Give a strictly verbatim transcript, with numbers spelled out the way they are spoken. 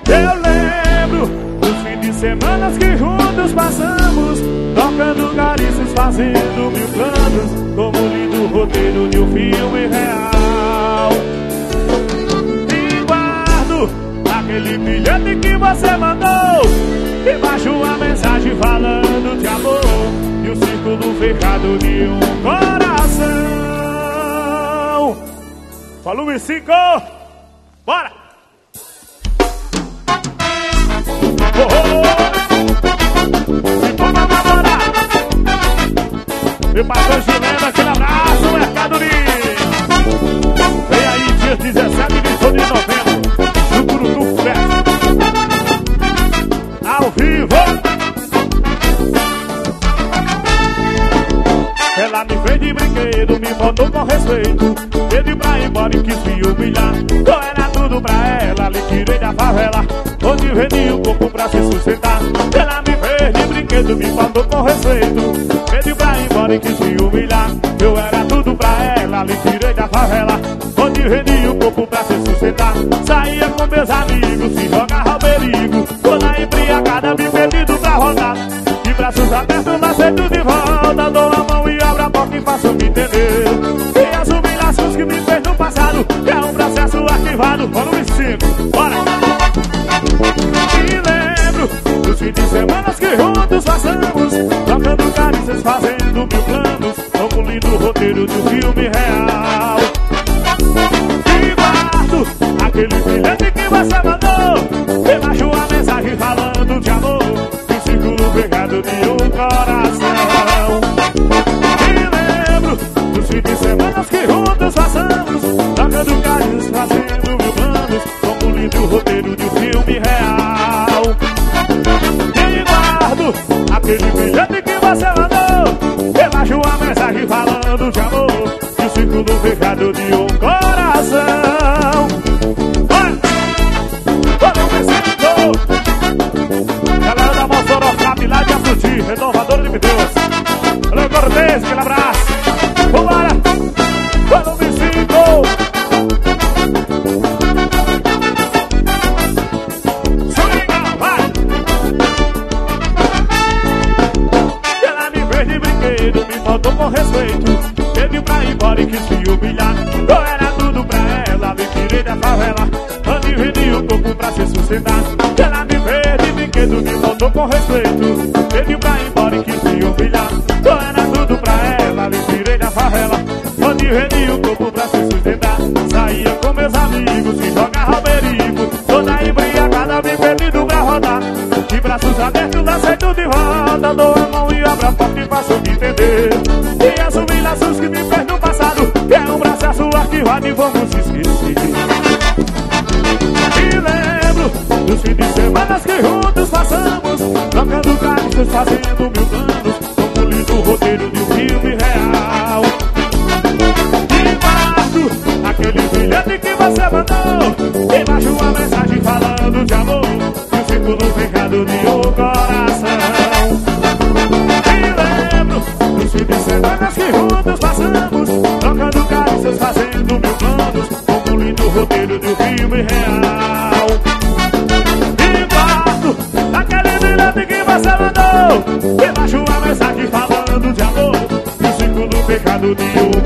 Eu lembro dos fins de semana que juntos passamos, tocando carícias, fazendo mil planos, como lindo roteiro de um filme real. E guardo aquele bilhete que você mandou, embaixo uma mensagem falando de amor, e o círculo fechado de um coração. Volume cinco, bora! Oh, oh, oh. E vamos namorar. E passou Gilena, aquele abraço, Mercado Livre. Vem aí, dia dezessete de novembro, no Curutu Fest, ao vivo. Ela me fez de brinquedo, me botou com respeito, pedi pra ir embora e quis me humilhar. Eu era tudo pra ela, lhe tirei da favela, onde vendi um pouco pra se sustentar. Ela me fez de brinquedo, me botou com respeito, pedi pra ir embora e quis me humilhar. Eu era tudo pra ela, lhe tirei da favela, onde vendi um pouco pra se sustentar. Saía com meus amigos, se jogava ao perigo, toda embriagada, me perdido pra rodar. De braços abertos, aceito de volta, dou a mão e abro a porta e faço me entender. E as humilhações que me fez no passado, é um processo arquivado. Volume cinco, bora! E lembro dos fins de semana que juntos passamos, trocando carícias, fazendo mil planos, como um lindo roteiro de um filme real. E guardo aquele bilhete que você mandou, embaixo uma mensagem falando de amor, pegado de um coração. E lembro dos fins de semana que juntos passamos, tocando carinhos, fazendo mil planos, como um lindo roteiro de um filme real. E guardo aquele bilhete que você mandou, embaixo uma mensagem falando de amor, e o círculo fechado de um coração. Vai! Vamos ver se galera da Mossoró, lá de Açuti, renovador de Deus. Valeu, Cortez, aquele abraço. Vambora, vamos me cinco. Swinga, vai. Ela me fez de brinquedo, me faltou com respeito, pediu pra ir embora e quis me humilhar. Eu era tudo pra ela, me tirei da favela, onde vendi um pouco pra se sustentar. Ela me fez de brinquedo, me faltou com respeito, pediu pra ir embora e quis me humilhar. Eu era tudo pra ela, me tirei da favela, onde vendi um pouco pra se sustentar. Saía com meus amigos, se jogava ao perigo, toda embriagada, me perdido pra rodar. De braços abertos, aceito de volta, dou a mão e abro a porta e faço me entender. E as humilhações que me fez no passado, que é um processo arquivado e vamos esquecer. E lembro dos fins de semana que juntos passamos, trocando carícias, fazendo mil planos, como um lindo roteiro de um filme real. E guardo aquele bilhete que você mandou, embaixo uma mensagem falando de amor, e o círculo fechado de um coração. E lembro dos fins de semana que juntos passamos, trocando carícias, fazendo mil planos, como um lindo roteiro de um filme real. E guardo aquele bilhete que você mandou, embaixo uma mensagem falando de amor, e o círculo fechado de um